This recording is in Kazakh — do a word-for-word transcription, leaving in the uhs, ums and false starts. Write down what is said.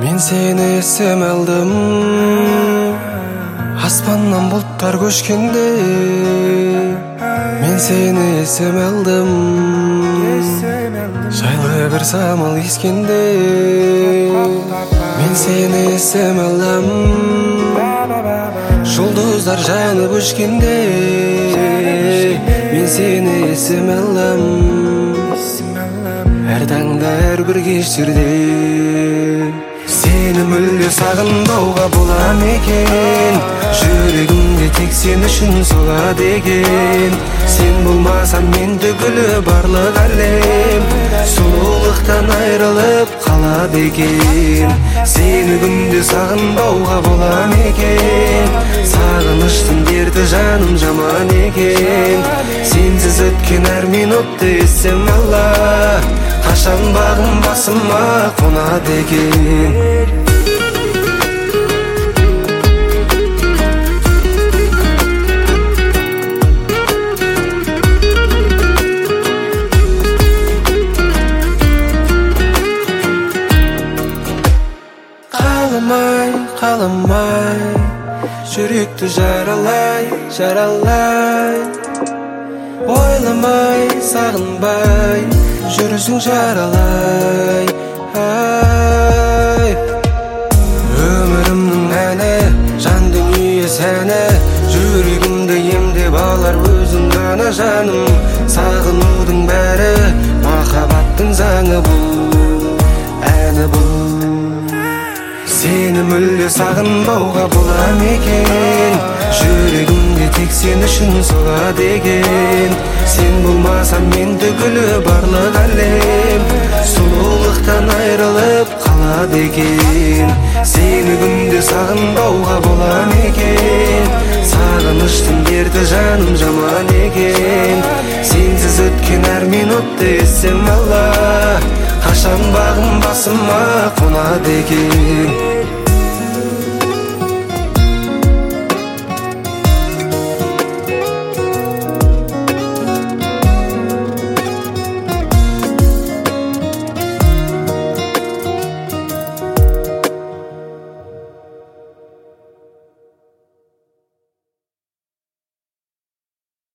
Мен сені есіме алдым, аспаннан бұлттар көшкенде. Мен сені есіме алдым, жайлы бір самал ескенде. Мен сені есіме алдым, жұлдыздар жанып өшкенде. Мен сені есіме алдым, әр таңда әр бір кештерде. Сені мүлде сағынбауға бола ма екен? Жүрегімде тек сен үшін соғады екен. Сен болмасаң мен түгілі барлық әлем сұлулықтан айрылып қалады екен. Сені күнде сағынбауға бола ма екен? Сағыныштың дерті жаным жаман екен. Сенсіз өткен әр минутты есім ала, қашан бағым басыма қонады екен. Қаламай, қаламай, жүректі жаралай, жаралай. Ойламай, сағынбай, жүрсің жаралай. Ай, өмірімнің әні, жан дүние сәні, жүрегімді емдеп алар өзің ғана жаным. Сағынудың бәрі махаббаттың заңы бұл, әні бұл. Сені мүлде сағынбауға бола ма екен? Жүрегімде тек сен үшін соғады екен. Сен болмасаң мен түгілі барлық әлем сұлулықтан айрылып қалады екен. Сені күнде сағынбауға бола ма екен? Сағыныштың дерті жаным жаман екен. Сенсіз өткен әр минутты есім ала, қашан бағым басыма қонады екен.